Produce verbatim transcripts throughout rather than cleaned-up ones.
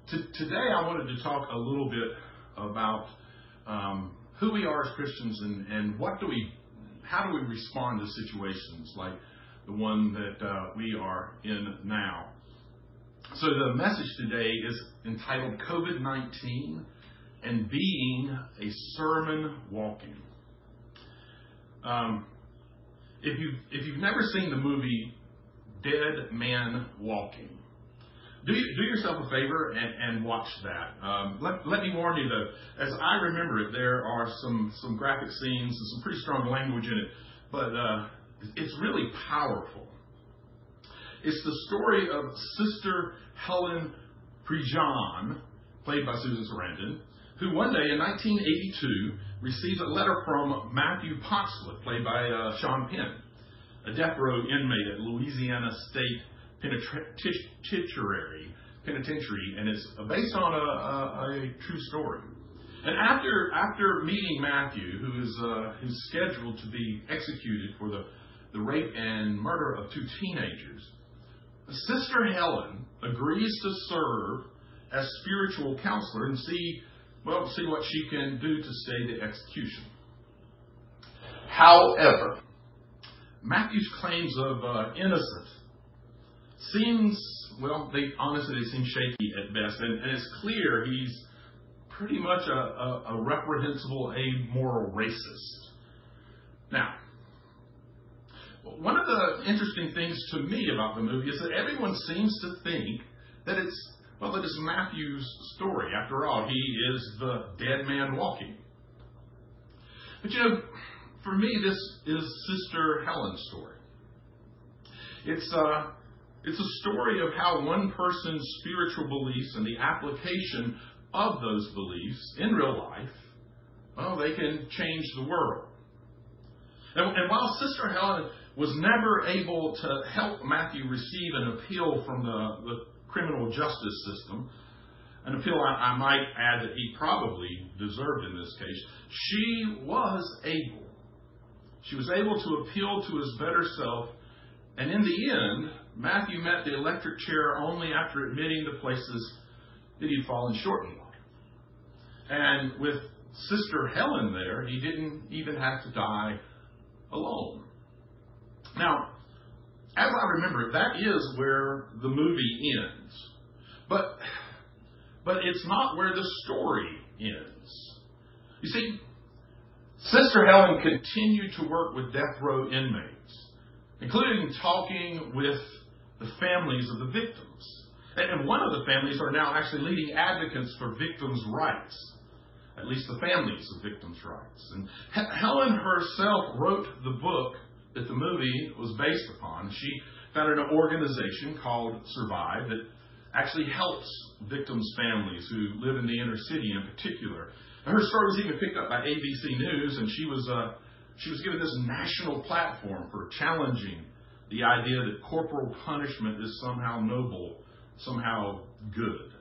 T- today I wanted to talk a little bit about um, who we are as Christians and, and what do we, how do we respond to situations like the one that uh, we are in now. So the message today is entitled COVID nineteen and Being a Sermon Walking. Um, if you've, if you've never seen the movie Dead Man Walking, do, you, do yourself a favor and, and watch that. Um, let, let me warn you though, as I remember it, there are some, some graphic scenes and some pretty strong language in it, but uh, it's really powerful. It's the story of Sister Helen Prejean, played by Susan Sarandon, who one day in nineteen eighty-two receives a letter from Matthew Poncelet, played by uh, Sean Penn, a death row inmate at Louisiana State Penitentiary, penitentiary and it's based on a, a, a true story. And after after meeting Matthew, who is uh, who's scheduled to be executed for the, the rape and murder of two teenagers, Sister Helen agrees to serve as spiritual counselor and see, well, see what she can do to stay the execution. However, Matthew's claims of uh, innocence seems, well, they honestly they seem shaky at best, and, and it's clear he's pretty much a, a, a reprehensible, amoral racist. Now, one of the interesting things to me about the movie is that everyone seems to think that it's, well, that it's Matthew's story. After all, he is the dead man walking. But you know, for me, this is Sister Helen's story. It's uh, it's a story of how one person's spiritual beliefs and the application of those beliefs in real life, well, they can change the world. And, and while Sister Helen was never able to help Matthew receive an appeal from the, the criminal justice system, an appeal I, I might add that he probably deserved in this case, she was able. She was able to appeal to his better self, and in the end, Matthew met the electric chair only after admitting the places that he'd fallen short in life. And with Sister Helen there, he didn't even have to die alone. Now, as I remember, that is where the movie ends. But, but it's not where the story ends. You see, Sister Helen continued to work with death row inmates, including talking with the families of the victims. And one of the families are now actually leading advocates for victims' rights, at least the families of victims' rights. And Helen herself wrote the book that the movie was based upon. She founded an organization called Survive that actually helps victims' families who live in the inner city in particular. And her story was even picked up by A B C News, and she was uh, she was given this national platform for challenging the idea that corporal punishment is somehow noble, somehow good.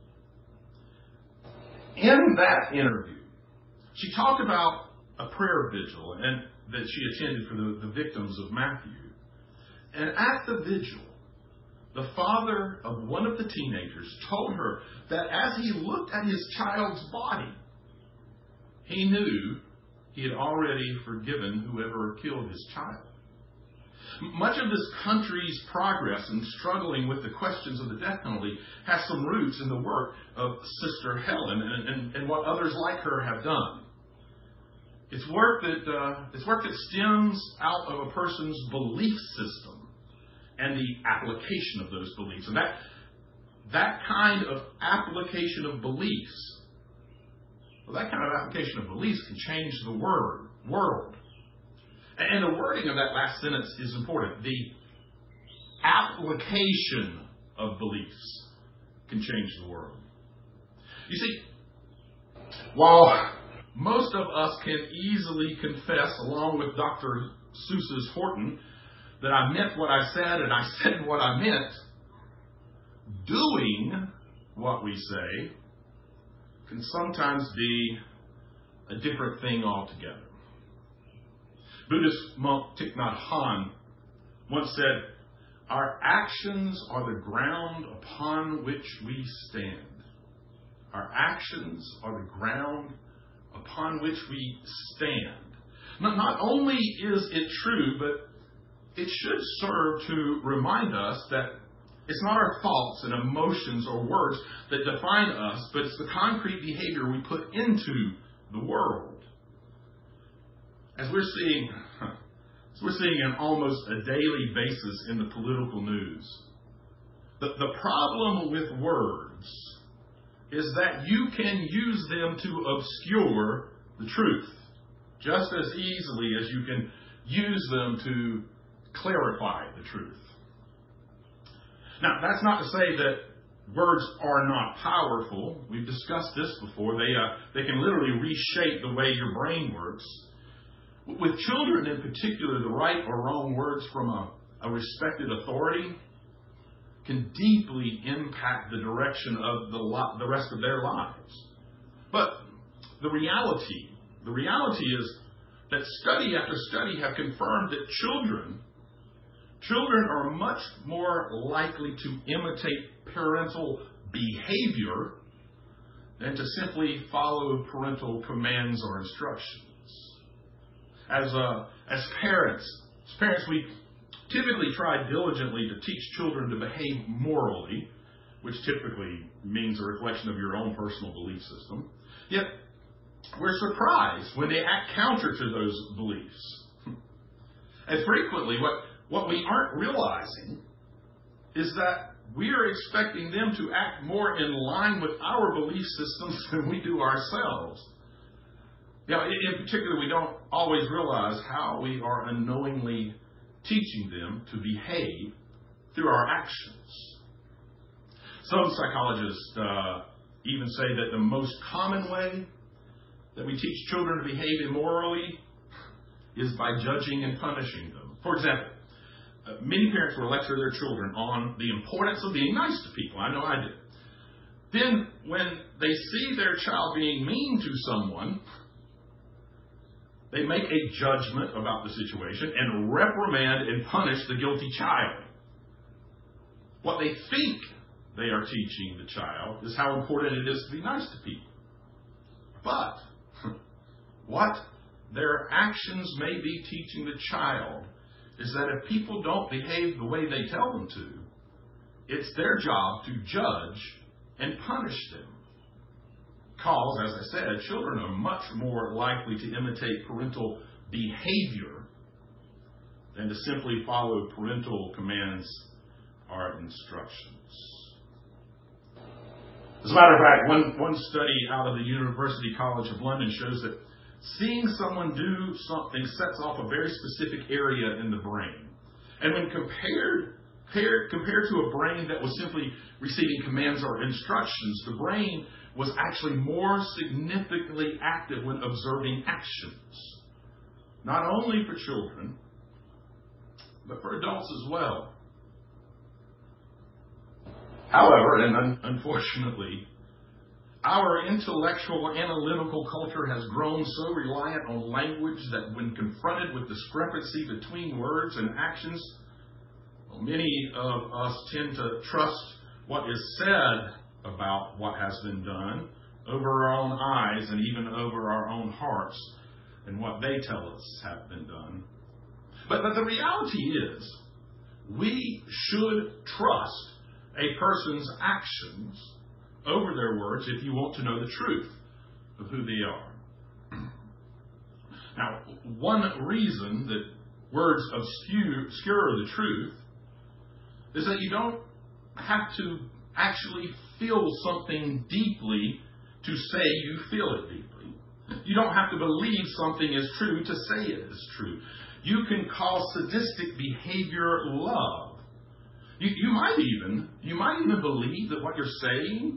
In that interview, she talked about a prayer vigil and that she attended for the, the victims of Matthew. And at the vigil, the father of one of the teenagers told her that as he looked at his child's body, he knew he had already forgiven whoever killed his child. Much of this country's progress in struggling with the questions of the death penalty has some roots in the work of Sister Helen and, and, and what others like her have done. It's work that uh, it's work that stems out of a person's belief system and the application of those beliefs. And that that kind of application of beliefs, well, that kind of application of beliefs can change the word, world. And the wording of that last sentence is important. The application of beliefs can change the world. You see, while most of us can easily confess, along with Doctor Seuss's Horton, that I meant what I said and I said what I meant, doing what we say can sometimes be a different thing altogether. Buddhist monk Thich Nhat Hanh once said, "Our actions are the ground upon which we stand." Our actions are the ground upon which we stand. Not, not only is it true, but it should serve to remind us that it's not our thoughts and emotions or words that define us, but it's the concrete behavior we put into the world. As we're seeing, as we're seeing on almost a daily basis in the political news, the, the problem with words is that you can use them to obscure the truth just as easily as you can use them to clarify the truth. Now, that's not to say that words are not powerful. We've discussed this before. They uh, they can literally reshape the way your brain works. With children in particular, the right or wrong words from a, a respected authority can deeply impact the direction of the, lo- the rest of their lives. But the reality, the reality is that study after study have confirmed that children, children are much more likely to imitate parental behavior than to simply follow parental commands or instructions. As uh, as parents, as parents, we typically try diligently to teach children to behave morally, which typically means a reflection of your own personal belief system. Yet, we're surprised when they act counter to those beliefs. And frequently, what, what we aren't realizing is that we are expecting them to act more in line with our belief systems than we do ourselves. You know, in particular, we don't always realize how we are unknowingly teaching them to behave through our actions. Some psychologists uh, even say that the most common way that we teach children to behave immorally is by judging and punishing them. For example, uh, many parents will lecture their children on the importance of being nice to people. I know I did. Then, when they see their child being mean to someone, they make a judgment about the situation and reprimand and punish the guilty child. What they think they are teaching the child is how important it is to be nice to people. But what their actions may be teaching the child is that if people don't behave the way they tell them to, it's their job to judge and punish them. Because, as I said, children are much more likely to imitate parental behavior than to simply follow parental commands or instructions. As a matter of fact, one, one study out of the University College of London shows that seeing someone do something sets off a very specific area in the brain. And when compared, compared, compared to a brain that was simply receiving commands or instructions, the brain was actually more significantly active when observing actions. Not only for children, but for adults as well. However, and un- unfortunately, our intellectual, analytical culture has grown so reliant on language that when confronted with discrepancy between words and actions, well, many of us tend to trust what is said about what has been done over our own eyes and even over our own hearts and what they tell us have been done. But, but the reality is, we should trust a person's actions over their words if you want to know the truth of who they are. Now, one reason that words obscure, obscure the truth is that you don't have to actually feel something deeply to say you feel it deeply. You don't have to believe something is true to say it is true. You can call sadistic behavior love. You, you might even, you might even believe that what you're saying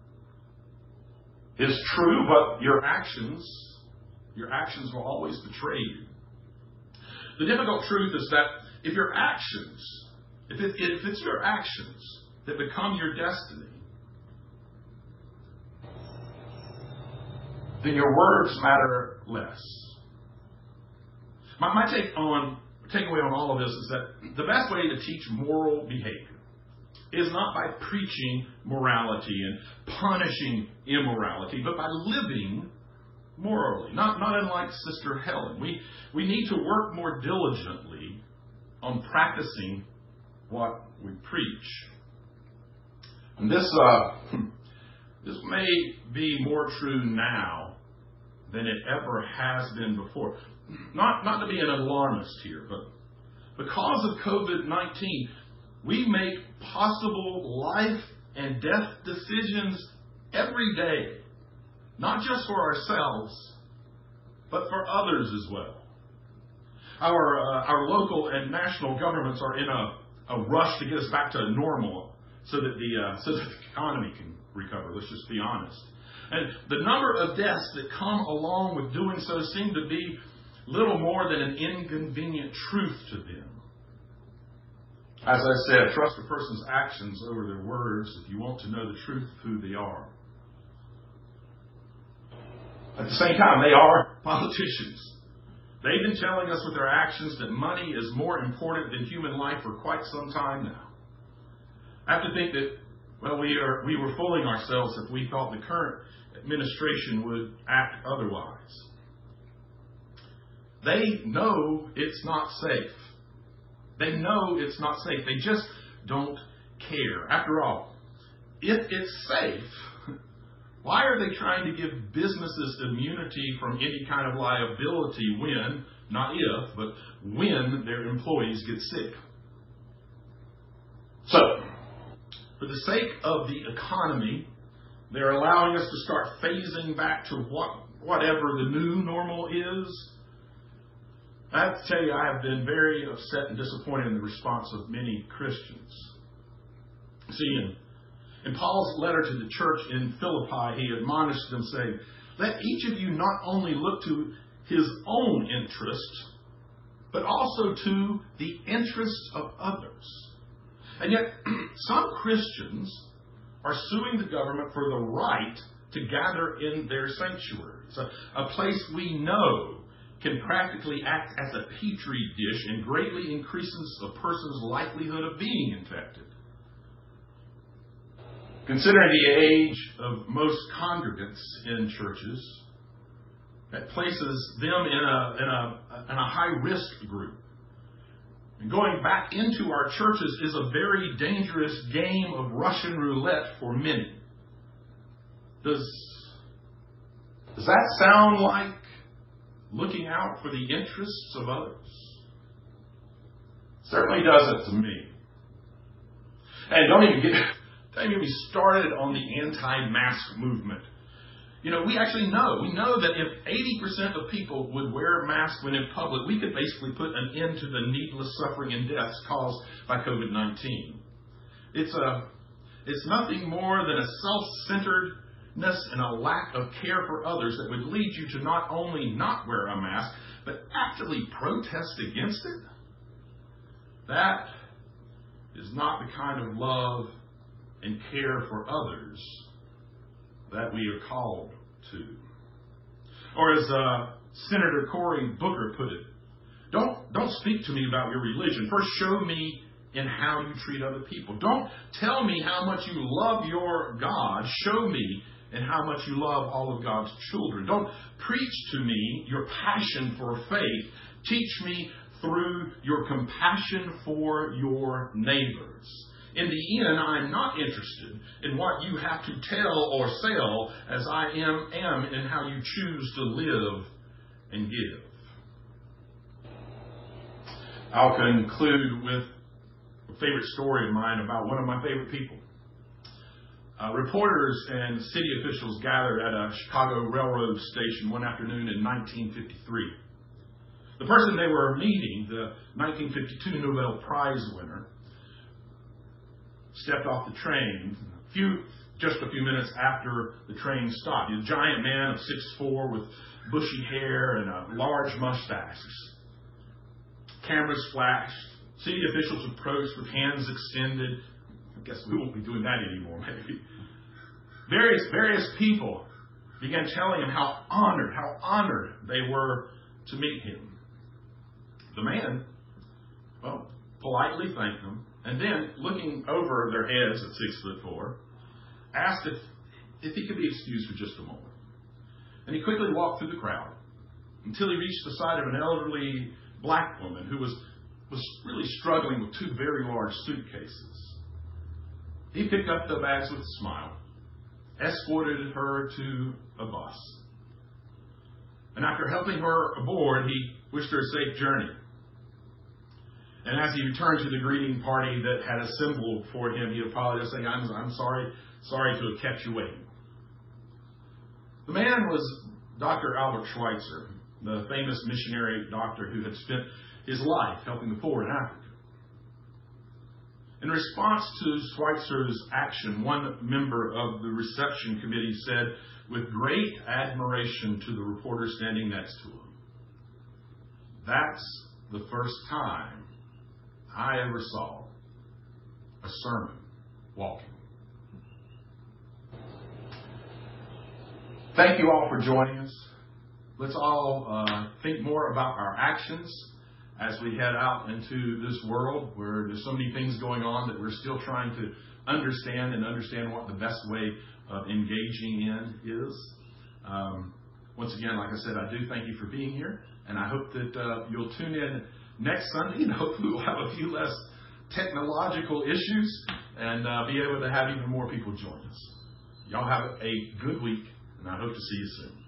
is true, but your actions, your actions will always betray you. The difficult truth is that if your actions, if, it, if it's your actions that become your destiny, then your words matter less. My, my take on takeaway on all of this is that the best way to teach moral behavior, is not by preaching morality and punishing immorality, but by living morally. Not, not unlike Sister Helen. We, we need to work more diligently on practicing what we preach. And this, uh, this may be more true now than it ever has been before. Not, not to be an alarmist here, but because of COVID nineteen, we make possible life and death decisions every day. Not just for ourselves, but for others as well. Our uh, our local and national governments are in a, a rush to get us back to normal so that the uh, so that the economy can recover. Let's just be honest. And the number of deaths that come along with doing so seem to be little more than an inconvenient truth to them. As I said, trust a person's actions over their words if you want to know the truth of who they are. At the same time, they are politicians. They've been telling us with their actions that money is more important than human life for quite some time now. I have to think that, well, we are we were fooling ourselves if we thought the current administration would act otherwise. They know it's not safe. They know it's not safe. They just don't care. After all, if it's safe, why are they trying to give businesses immunity from any kind of liability when, not if, but when their employees get sick? So, for the sake of the economy, they're allowing us to start phasing back to what whatever the new normal is. I have to tell you, I have been very upset and disappointed in the response of many Christians. See, in, in Paul's letter to the church in Philippi, he admonished them, saying, "Let each of you not only look to his own interest, but also to the interests of others." And yet, some Christians are suing the government for the right to gather in their sanctuaries, a, a place we know can practically act as a petri dish and greatly increases a person's likelihood of being infected. Considering the age of most congregants in churches, that places them in a, in a, in a high-risk group. And going back into our churches is a very dangerous game of Russian roulette for many. Does, does that sound like looking out for the interests of others? Certainly doesn't to me. And don't even get, don't even get me started on the anti-mask movement. You know, we actually know, we know that if eighty percent of people would wear masks when in public, we could basically put an end to the needless suffering and deaths caused by COVID nineteen. It's a, it's nothing more than a self-centeredness and a lack of care for others that would lead you to not only not wear a mask, but actively protest against it. That is not the kind of love and care for others that we are called to. Or as uh, Senator Cory Booker put it, don't, don't speak to me about your religion. First, show me in how you treat other people. Don't tell me how much you love your God. Show me in how much you love all of God's children. Don't preach to me your passion for faith. Teach me through your compassion for your neighbors. In the end, I'm not interested in what you have to tell or sell as I am, am in how you choose to live and give. I'll conclude with a favorite story of mine about one of my favorite people. Uh, reporters and city officials gathered at a Chicago railroad station one afternoon in nineteen fifty-three. The person they were meeting, the nineteen fifty-two Nobel Prize winner, stepped off the train a few, just a few minutes after the train stopped. He's a giant man of six foot four with bushy hair and a large mustache. Cameras flashed. City officials approached with hands extended. I guess we won't be doing that anymore, maybe. Various, various people began telling him how honored, how honored they were to meet him. The man, well, politely thanked them And then, looking over their heads at six foot four, asked if, if he could be excused for just a moment. And he quickly walked through the crowd until he reached the side of an elderly black woman who was, was really struggling with two very large suitcases. He picked up the bags with a smile, escorted her to a bus. And after helping her aboard, he wished her a safe journey. And as he returned to the greeting party that had assembled for him, he apologized, saying, I'm, I'm sorry, sorry to have kept you waiting. The man was Doctor Albert Schweitzer, the famous missionary doctor who had spent his life helping the poor in Africa. In response to Schweitzer's action, one member of the reception committee said, with great admiration to the reporter standing next to him, "That's the first time I ever saw a sermon walking." Thank you all for joining us. Let's all uh, think more about our actions as we head out into this world where there's so many things going on that we're still trying to understand and understand what the best way of engaging in is. Um, once again, like I said, I do thank you for being here, and I hope that uh, you'll tune in next Sunday, and hopefully we'll have a few less technological issues and uh, be able to have even more people join us. Y'all have a good week, and I hope to see you soon.